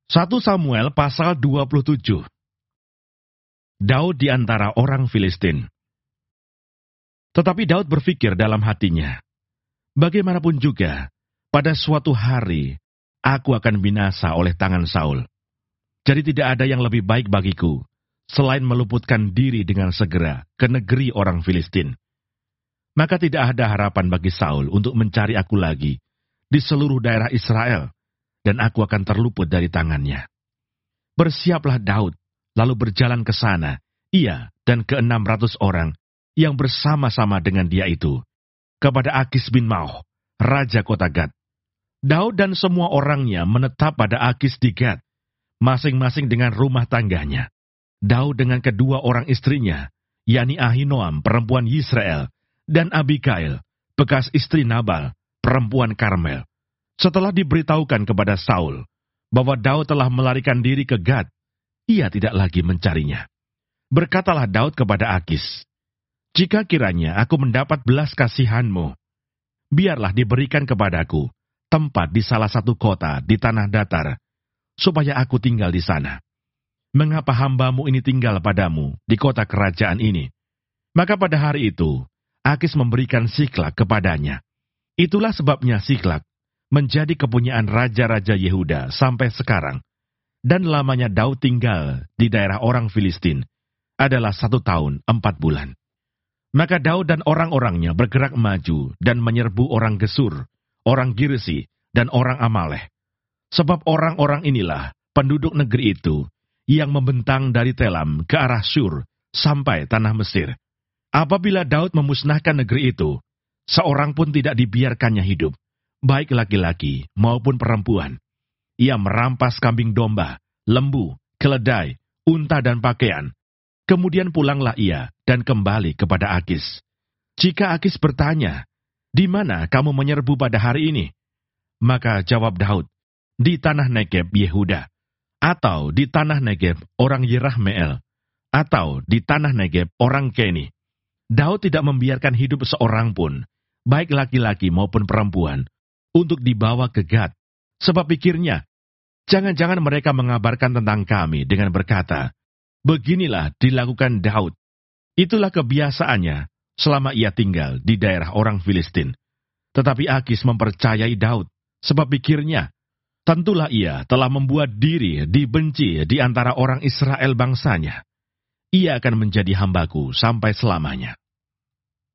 1 Samuel pasal 27. Daud di antara orang Filistin. Tetapi Daud berpikir dalam hatinya, bagaimanapun juga, pada suatu hari, aku akan binasa oleh tangan Saul. Jadi tidak ada yang lebih baik bagiku, selain meluputkan diri dengan segera ke negeri orang Filistin. Maka tidak ada harapan bagi Saul untuk mencari aku lagi di seluruh daerah Israel, dan aku akan terluput dari tangannya. Bersiaplah Daud, lalu berjalan ke sana, ia dan ke-600 orang yang bersama-sama dengan dia itu, kepada Akis bin Mauh, raja kota Gad. Daud dan semua orangnya menetap pada Akis di Gad, masing-masing dengan rumah tangganya. Daud dengan kedua orang istrinya, yakni Ahinoam, perempuan Yisrael, dan Abigail, bekas istri Nabal, perempuan Karmel. Setelah diberitahukan kepada Saul bahwa Daud telah melarikan diri ke Gad, ia tidak lagi mencarinya. Berkatalah Daud kepada Akis, "Jika kiranya aku mendapat belas kasihanmu, biarlah diberikan kepadaku tempat di salah satu kota di tanah datar, supaya aku tinggal di sana. Mengapa hambamu ini tinggal padamu di kota kerajaan ini?" Maka pada hari itu, Akis memberikan Siklak kepadanya. Itulah sebabnya Siklak menjadi kepunyaan raja-raja Yehuda sampai sekarang. Dan lamanya Daud tinggal di daerah orang Filistin adalah 1 tahun 4 bulan. Maka Daud dan orang-orangnya bergerak maju dan menyerbu orang Gesur, orang Girsi, dan orang Amalek. Sebab orang-orang inilah penduduk negeri itu yang membentang dari Telam ke arah Syur sampai tanah Mesir. Apabila Daud memusnahkan negeri itu, seorang pun tidak dibiarkannya hidup, baik laki-laki maupun perempuan. Ia merampas kambing domba, lembu, keledai, unta dan pakaian. Kemudian pulanglah ia dan kembali kepada Akis. Jika Akis bertanya, "Di mana kamu menyerbu pada hari ini?" Maka jawab Daud, "Di tanah Negeb Yehuda," atau "Di tanah Negeb orang Yerahmeel," atau "Di tanah Negeb orang Keni." Daud tidak membiarkan hidup seorang pun, baik laki-laki maupun perempuan, untuk dibawa ke Gad, sebab pikirnya, jangan-jangan mereka mengabarkan tentang kami dengan berkata, "Beginilah dilakukan Daud." Itulah kebiasaannya selama ia tinggal di daerah orang Filistin. Tetapi Akis mempercayai Daud, sebab pikirnya, tentulah ia telah membuat diri dibenci di antara orang Israel bangsanya. Ia akan menjadi hambaku sampai selamanya.